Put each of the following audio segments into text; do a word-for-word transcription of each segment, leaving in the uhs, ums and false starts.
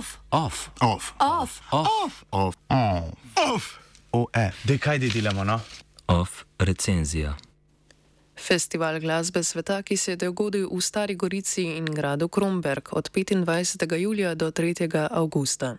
Off. Off. Off. Off. Off. Off. On. Off. O F. Dej, kaj delamo, no? Off recenzija. Festival glasbe sveta, ki se je dogodil v Stari Gorici in gradu Kromberk od petindvajsetega julija do tretjega avgusta.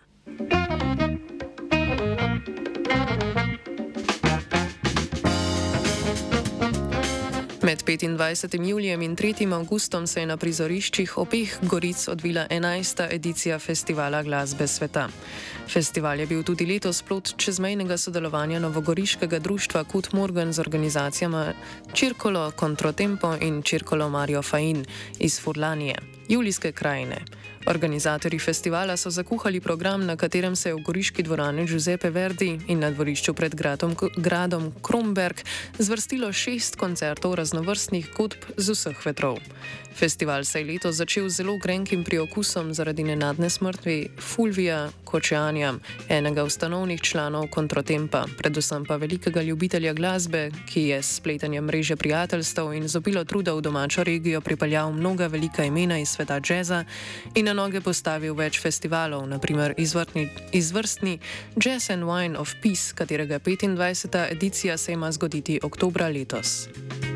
Med petindvajsetim julijem in tretjim avgustom se je na prizoriščih obeh Goric odvila enajsta edicija Festivala glasbe sveta. Festival je bil tudi letos plod čezmejnega sodelovanja novogoriškega društva Kut Morgan z organizacijama Circolo Controtempo in Circolo Mario Fain iz Furlanije, Julijske krajine. Organizatorji festivala so zakuhali program, na katerem se je v goriški dvorani Giuseppe Verdi in na dvorišču pred gradom, gradom Kromberk zvrstilo šest koncertov raznovrstnih godb z vseh vetrov. Festival se je letos začel z zelo grenkim priokusom zaradi nenadne smrti Fulvija Kočeanja, enega ustanovnih članov Controtempa, predvsem pa velikega ljubitelja glasbe, ki je s spletanjem mreže prijateljstev in z obilo truda v domačo regijo pripeljal mnoga velika imena iz sveta džeza in na noge postavil več festivalov, naprimer izvrtni, izvrstni Jazz and Wine of Peace, katerega petindvajseta edicija se ima zgoditi oktobra letos.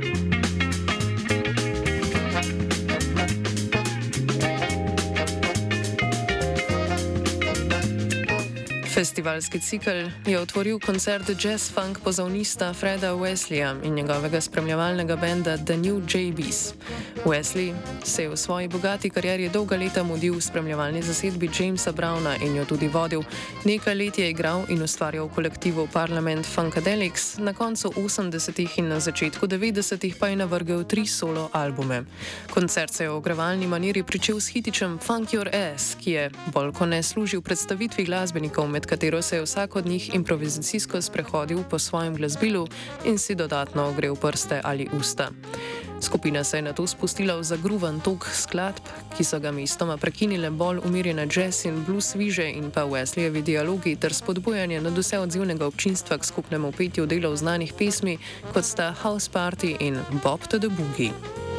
Festivalski cikel je otvoril koncert jazz-funk pozavnista Freda Wesleya in njegovega spremljevalnega benda The New J Bs. Wesley se je v svoji bogati karieri dolga leta mudil v spremljevalni zasedbi Jamesa Browna in jo tudi vodil. Nekaj let je igral in ustvarjal v kolektivu Parliament Funkadelics, na koncu osemdesetih in na začetku devetdesetih pa je navrgel tri solo albume. Koncert se je v ogrevalni maniri pričel s hitičem Funk Your Ass, ki je bolj kot ne služil predstavitvi glasbenikov, med katero se je vsak od njih improvizacijsko sprehodil po svojem glasbilu in si dodatno ogrel prste ali usta. Skupina se je nato spustila v zagruvan tok skladb, ki so ga mestoma prekinile bolj umirjene jazz in blues viže in pa Wesleyevi dialogi ter spodbujanje nadvse odzivnega občinstva k skupnemu petju delov znanih pesmi, kot sta House Party in Bob to the Boogie.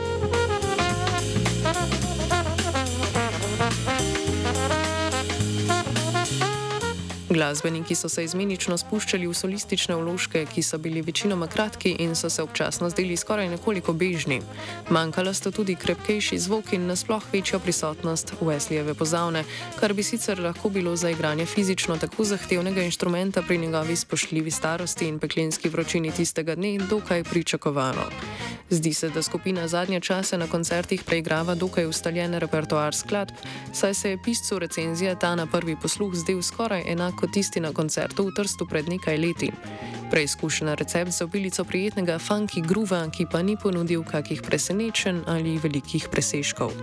Glasbeniki so se izmenično spuščali v solistične vložke, ki so bili večinoma kratki in so se občasno zdeli skoraj nekoliko bežni. Manjkala sta tudi krepkejši zvok in nasploh večjo prisotnost Wesleyjeve pozavne, kar bi sicer lahko bilo za igranje fizično tako zahtevnega inštrumenta pri njegovi spoštljivi starosti in peklenski vročini tistega dne dokaj pričakovano. Zdi se, da skupina zadnje čase na koncertih preigrava dokaj ustaljen repertoar skladb, saj se je piscu recenzije ta na prvi posluh zdel skoraj enak kot tisti na koncertu v Trstu pred nekaj leti. Preizkušen recept za obilico prijetnega funky groova, ki pa ni ponudil kakih presenečenj ali velikih presežkov.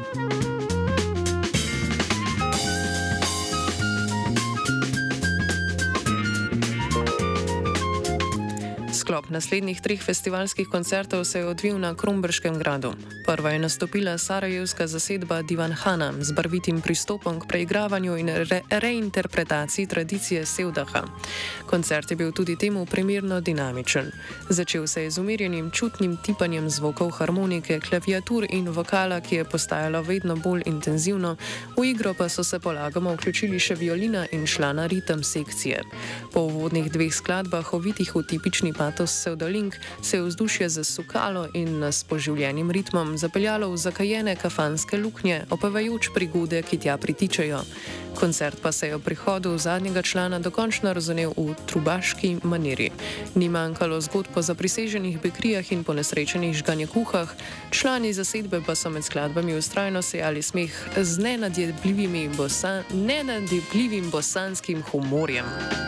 Sklop naslednjih treh festivalskih koncertov se je odvil na Kromberškem gradu. Prva je nastopila sarajevska zasedba Divan Hana z barvitim pristopom k preigravanju in re reinterpretaciji tradicije Sevdaha. Koncert je bil tudi temu primerno dinamičen. Začel se je z umirjenim čutnim tipanjem zvokov harmonike, klaviatur in vokala, ki je postajalo vedno bolj intenzivno, v igro pa so se polagoma vključili še violina in člana ritem sekcije. Po uvodnih dveh skladbah, ovitih v tipični patos Sevdalink, se je vzdušje zasukalo in nas s poživljenim ritmom zapeljalo v zakajene kafanske luknje, opevajoč prigode, ki tja pritičejo. Koncert pa se je ob prihodu zadnjega člana dokončno razumel v trubaški maniri. Ni manjkalo zgodb o zapriseženih bekrijah in ponesrečenih žganjekuhah, člani zasedbe pa so med skladbami vztrajno sejali smeh z nenadjebljivim bosa, nenadjebljivim bosanskim humorjem.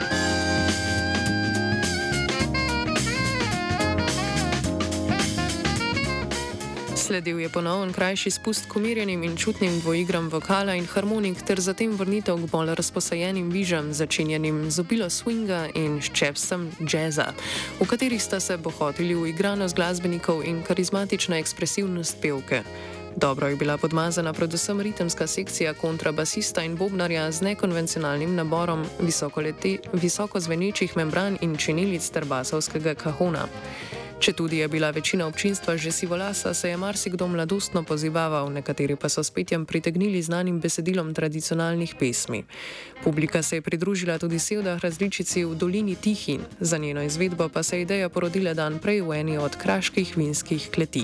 Sledil je ponoven krajši spust k umirjenim in čutnim dvoigram vokala in harmonik ter zatem vrnitev k bolj razposajenim vižam, začinjenim z obilo swinga in ščepcem džeza, v katerih sta se bohotili uigranost glasbenikov in karizmatična ekspresivnost pevke. Dobro je bila podmazana predvsem ritemska sekcija kontrabasista in bobnarja z nekonvencionalnim naborom visoko zvenečih membran in činilic ter basovskega kahona. Četudi je bila večina občinstva že sivolasa, se je marsikdo mladostno pozivaval, nekateri pa so s petjem pritegnili znanim besedilom tradicionalnih pesmi. Publika se je pridružila tudi seveda različici v dolini Tihin, za njeno izvedbo pa se je ideja porodila dan prej v eni od kraških vinskih kleti.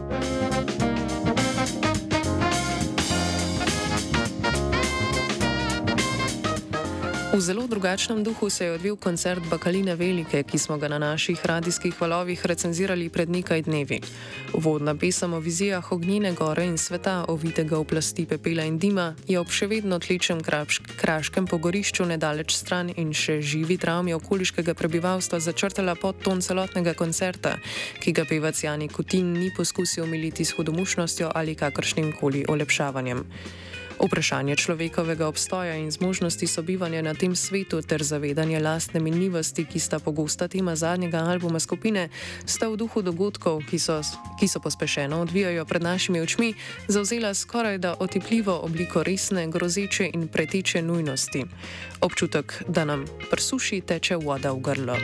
V zelo drugačnem duhu se je odvil koncert Bakaline Velike, ki smo ga na naših radijskih valovih recenzirali pred nekaj dnevi. Uvodna pesem o vizijah ognjene gore in sveta, ovitega v plasti pepela in dima, je ob še vedno tlečem kraškem pogorišču nedaleč stran in še živi travmi okoliškega prebivalstva začrtala podton celotnega koncerta, ki ga pevac Jani Kutin ni poskusil omiliti s hudomušnostjo ali kakršnim koli olepšavanjem. Vprašanje človekovega obstoja in zmožnosti sobivanja na tem svetu ter zavedanje lastne minljivosti, ki sta pogosta tema zadnjega albuma skupine, sta v duhu dogodkov, ki so, ki so pospešeno odvijajo pred našimi očmi, zavzela skoraj da otipljivo obliko resne, grozeče in preteče nujnosti. Občutek, da nam prsuši teče voda v grlo.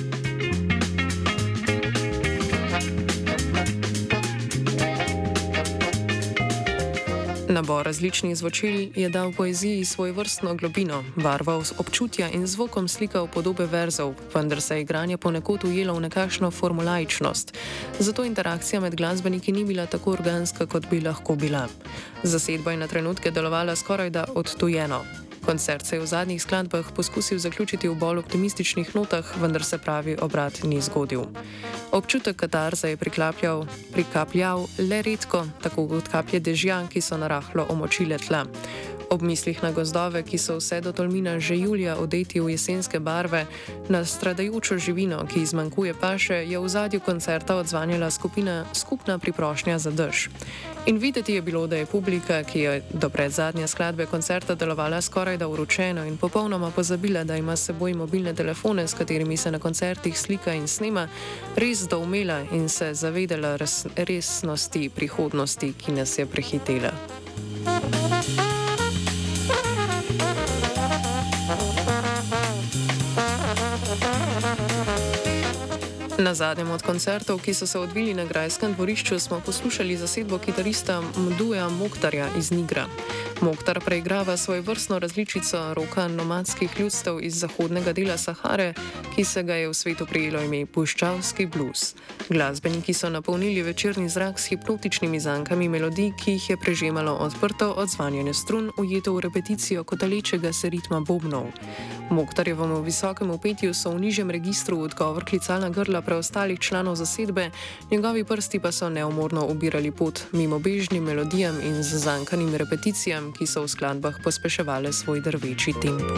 Nabor različnih zvočil je dal poeziji svoj vrstno globino, barval občutja in zvokom slikal podobe verzov, vendar se je igranje ponekod ujelo v nekakšno formulaičnost. Zato interakcija med glasbeniki ni bila tako organska, kot bi lahko bila. Zasedba je na trenutke delovala skoraj da odtujeno. Koncert se je v zadnjih skladbah poskusil zaključiti v bolj optimističnih notah, vendar se pravi obrat ni zgodil. Občutek katarze je prikapljal, prikapljal le redko, tako kot kaplje dežja, ki so narahlo omočile tla. Ob mislih na gozdove, ki so vse do Tolmina že julija odeti v jesenske barve, na stradajočo živino, ki izmanjkuje paše, je v zadju koncerta odzvanjala skupina skupna priprošnja za dež. In videti je bilo, da je publika, ki je do predzadnje skladbe koncerta delovala skoraj da uročeno in popolnoma pozabila, da ima s seboj mobilne telefone, s katerimi se na koncertih slika in snema, res doumela in se zavedala res, resnosti prihodnosti, ki nas je prehitela. Na zadnjem od koncertov, ki so se odvili na grajskem dvorišču, smo poslušali zasedbo kitarista Mduja Mokhtarja iz Nigra. Mokhtar preigrava svoj vrstno različico roka nomadskih ljudstev iz zahodnega dela Sahare, ki se ga je v svetu prijelo ime puščavski blues. Glasbeniki so napolnili večerni zrak s hipnotičnimi zankami melodij, ki jih je prežemalo odprto odzvanjanje strun, ujeto v repeticijo kotalečega se ritma bobnov. Mokhtarjevemu visokemu petju so v nižjem registru odgovor klicala grla preostalih članov zasedbe, njegovi prsti pa so neumorno ubirali pot mimo bežnim melodijam in z zankanim repeticijam, ki so v skladbah pospeševale svoj drveči tempo.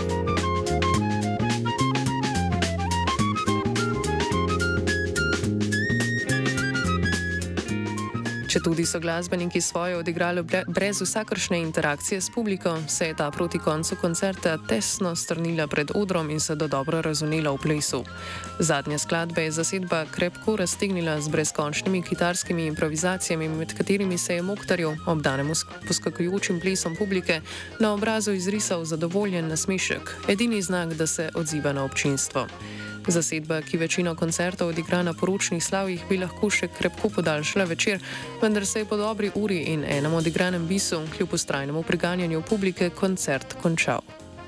Četudi so glasbeniki svoje odigrali brez vsakršne interakcije s publiko, se je ta proti koncu koncerta tesno strnila pred odrom in se dodobro razvnela v plesu. Zadnje skladbe je zasedba krepko raztegnila z brezkončnimi kitarskimi improvizacijami, med katerimi se je Mokhtarju, obdanemu s poskakujočim plesom publike, na obrazu izrisal zadovoljen nasmešek, edini znak, da se odziva na občinstvo. Zasedba, ki večino koncertov odigra na poročnih slavjih, bi lahko še krepko podaljšala večer, vendar se je po dobri uri in enem odigranem bisu, kljub vztrajnemu priganjanju publike, koncert končal.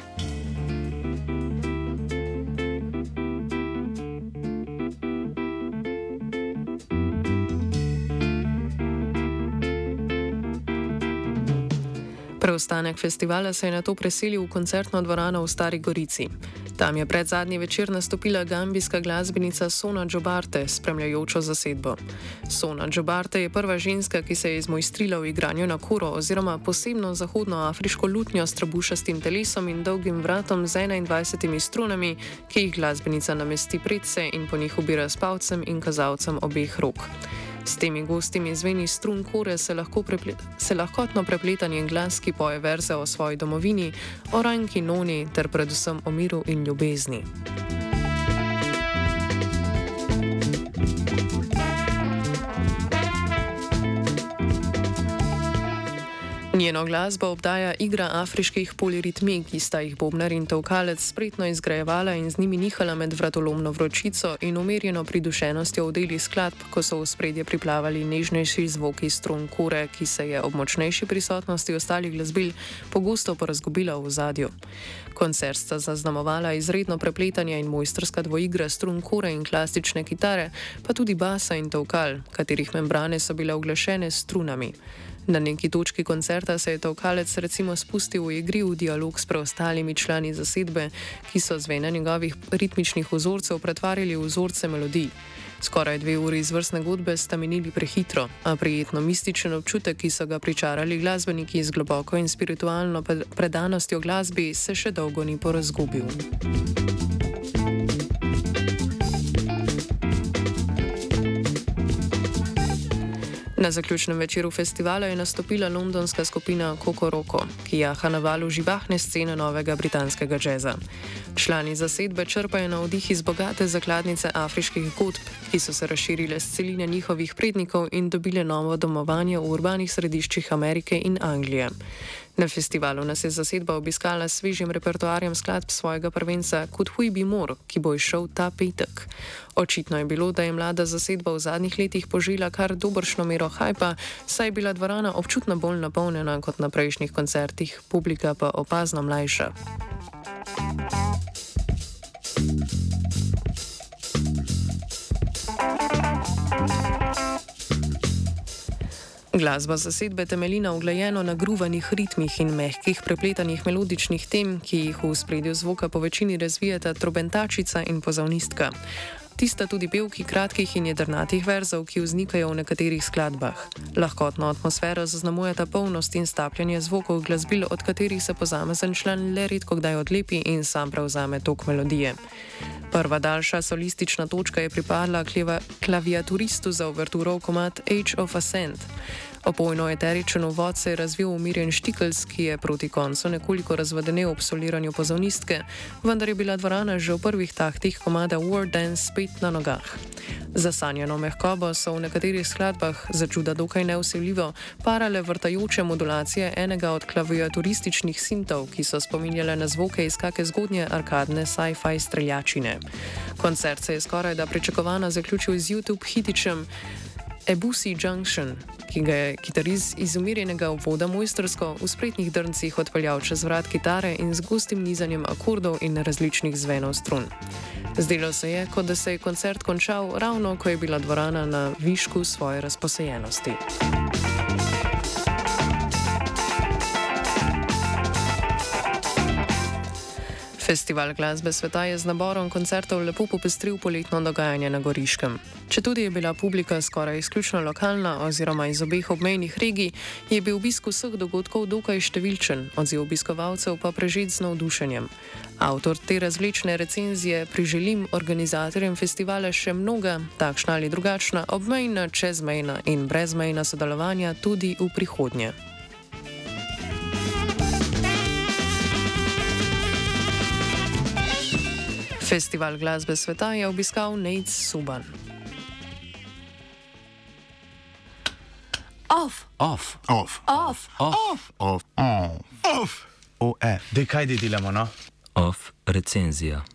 Preostanek festivala se je nato preselil v koncertno dvorano v Stari Gorici. Tam je pred zadnji večer nastopila gambijska glasbenica Sona Jobarte, spremljajočo zasedbo. Sona Jobarte je prva ženska, ki se je izmojstrila v igranju na koro oziroma posebno zahodnoafriško lutnjo s trebušastim telesom in dolgim vratom z enaindvajsetimi strunami, ki jih glasbenica namesti predse in po njih ubira s palcem in kazalcem obeh rok. S temi gostimi zveni strun kore se, lahko preple, se lahkotno prepleta njen glas, ki poje verze o svoji domovini, o ranki noni ter predvsem o miru in ljubezni. Njeno glasbo obdaja igra afriških poliritmij, ki sta jih bobnar in tolkalec spretno izgrajevala in z njimi nihala med vratolomno vročico in umirjeno pridušenostjo v deli skladb, ko so v spredje priplavali nežnejši zvoki strun kure, ki se je ob močnejši prisotnosti ostalih glasbil pogosto porazgubila v ozadju. Koncert sta zaznamovala izredno prepletanje in mojstrska dvoigra strun kure in klasične kitare, pa tudi basa in tolkal, katerih membrane so bile uglašene s strunami. Na neki točki koncerta se je tolkalec recimo spustil v igriv dialog s preostalimi člani zasedbe, ki so zvene njegovih ritmičnih vzorcev pretvarjali v vzorce melodij. Skoraj dve uri izvrstne godbe sta minili prehitro, a prijetno mističen občutek, ki so ga pričarali glasbeniki z globoko in spiritualno predanostjo glasbi, se še dolgo ni porazgubil. Na zaključnem večeru festivala je nastopila londonska skupina Kokoroko, ki jaha na valu živahne scene novega britanskega džeza. Člani zasedbe črpajo navdih iz bogate zakladnice afriških godb, ki so se razširile s celine njihovih prednikov in dobile novo domovanje v urbanih središčih Amerike in Anglije. Na festivalu nas je zasedba obiskala s svežim repertoarjem skladb svojega prvenca Could We Be More, ki bo izšel ta petek. Očitno je bilo, da je mlada zasedba v zadnjih letih požela kar dobršno mero hajpa, saj je bila dvorana občutno bolj napolnjena kot na prejšnjih koncertih, publika pa opazno mlajša. Glasba zasedbe temelji na uglajeno nagruvanih ritmih in mehkih prepletanih melodičnih tem, ki jih v spredju zvoka po večini razvijata trobentačica in pozavnistka. Tista tudi pevki kratkih in jedrnatih verzov, ki vznikajo v nekaterih skladbah. Lahkotno atmosfero zaznamujeta polnost in stapljanje zvokov glasbil, od katerih se posamezen član le redko kdaj odlepi in sam prevzame tok melodije. Prva daljša solistična točka je pripadla klaviaturistu za uverturo v komad Age of Ascent. Opojno eteričen uvod se je razvil umirjen Štikelc, ki je proti koncu nekoliko razvodenel ob soliranju pozavnistke, vendar je bila dvorana že v prvih tahtih komada War Dance spet na nogah. Zasanjeno mehkobo so v nekaterih skladbah, za čuda dokaj nevsiljivo, parale vrtajoče modulacije enega od klaviaturističnih sintov, ki so spominjale na zvoke iz kake zgodnje arkadne sci-fi streljačine. Koncert se je skoraj da pričakovano zaključil z YouTube hitičem Ebussy Junction, ki ga je kitariz iz umirjenega uvoda mojstrsko v spretnih drncih odpeljal čez vrat kitare in z gostim nizanjem akordov in različnih zvenov strun. Zdelo se je, kot da se je koncert končal ravno, ko je bila dvorana na višku svoje razposajenosti. Festival glasbe sveta je z naborom koncertov lepo popestril poletno dogajanje na Goriškem. Četudi je bila publika skoraj izključno lokalna oziroma iz obeh obmejnih regij, je bil obisk vseh dogodkov dokaj številčen, odziv obiskovalcev pa prežet z navdušenjem. Avtor te razvlečne recenzije priželim organizatorjem festivala še mnoga, takšna ali drugačna, obmejna, čezmejna in brezmejna sodelovanja tudi v prihodnje. Festival glasbe sveta je obiskal Nate Suban. Off. Off. Off. Off. Off. Off. On. Off. O F. Dej, kaj delamo, no? Off recenzija.